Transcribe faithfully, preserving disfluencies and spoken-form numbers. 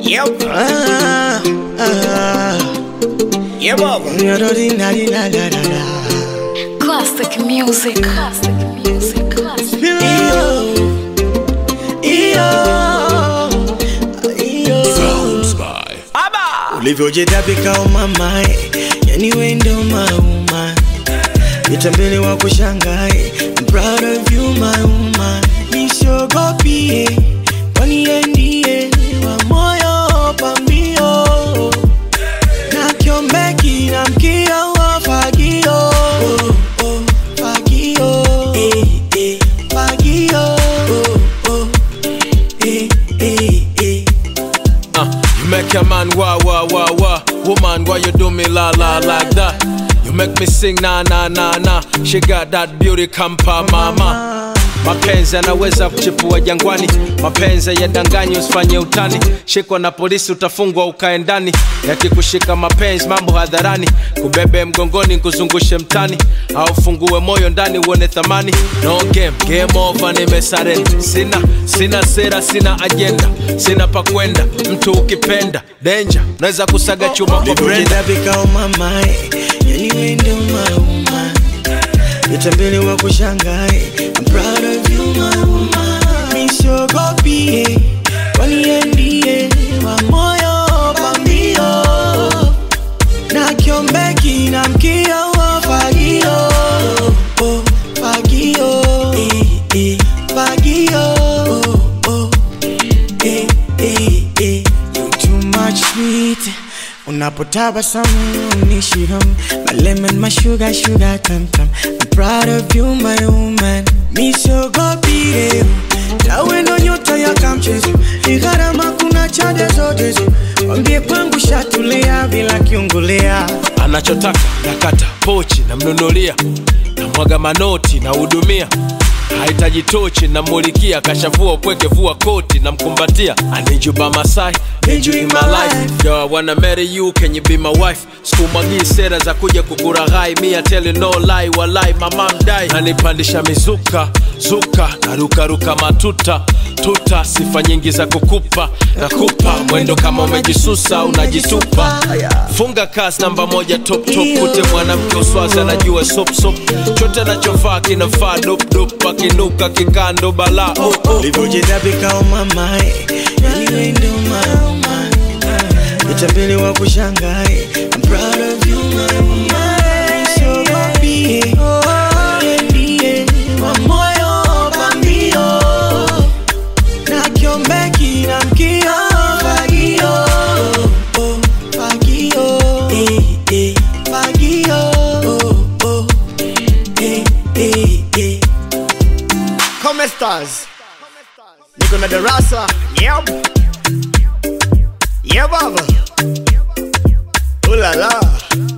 Yep. Ah, ah. Yeah, Baba. Classic music. Classic music. Classic. Sounds by Aba. Ulivyojitapika umama, yani wewe ndo mauma. Nitambele wa kushangae, I'm proud of you my woman. Nisogopie, kwani ndiye wa moyo pambio. Na kiombeki na mkia wa fagio. Oh, oh, fagio. Eh, eh, fagio. Oh, oh, eh, eh, eh. uh, You make a man wah wah wah wah. Woman, why you do me la la like that? You make me sing na na na na. She got that beauty kampa mama. Mapenzi yanaweza kuchipua jangwani, mapenzi yadanganya usifanye utani. Shikwa na polisi utafungwa ukae ndani, yakikushika mapenzi mambo hadharani. Kubebe mgongoni kuzungushe mtani, au fungue moyo ndani uone thamani. No game, game over nimesarenda. Sina, sina sera, sina agenda, sina pa kwenda. Mtu ukipenda, danger, unaweza kusaga chuma kwa brenda. Ulivyojitapika umama, yani wewe ndo mauma. Nitambele wa kushangae, I'm proud of you my woman. Nisogopie, kwani ndiye wa moyo pambio. Na kiombeki na mkia wa fagio. Oh, fagio. Eh, eh, fagio. Oh, oh, eh, eh, eh. You too much sweet. Unapotabasamu unishiham. My lemon, my sugar, sugar tam tam. I'm proud of you my woman. Nisogopie, nawe ndo nyota ya kamchezo. Ni gharama kuna chade zote. Wambie kwangu shatulea bila kiungulea. Anachotaka nakata pochi na mnunulia, na mwaga manoti na hudumia. Haitaji tochi na mulikia, kashavua upweke vua koti na mkumbatia. I need you by my side, need you in my life. Yo, I wanna marry you, can you be my wife? Sikumwagii sera za kuja kukuraghai. Me I tell you no lie, walai mama mdai. Nanipandisha mizuka, zuka, naruka ruka matuta tuta, sifa nyingi za kukupa nakupa. Mwendo kama umejisusa unajitupa. Funga kasi namba moja top top. Kute mwanamke uswazi anajua sop sop. Chote nachofaa kinafaa dop dop. Akinuka kikando bala oh oh. Ulivyojitapika umama, yani wewe ndo mauma. Nitambele wa kushangae, I'm proud of you my woman. Nisogopie, ndiye wa moyo pambio. Na kiombeki na mkia fagio. Oh, fagio. Eh, eh, fagio. Oh, oh, eh, eh, eh. Come stars. Niko na darasa. Yep. Yeah, Baba. Ooh la la.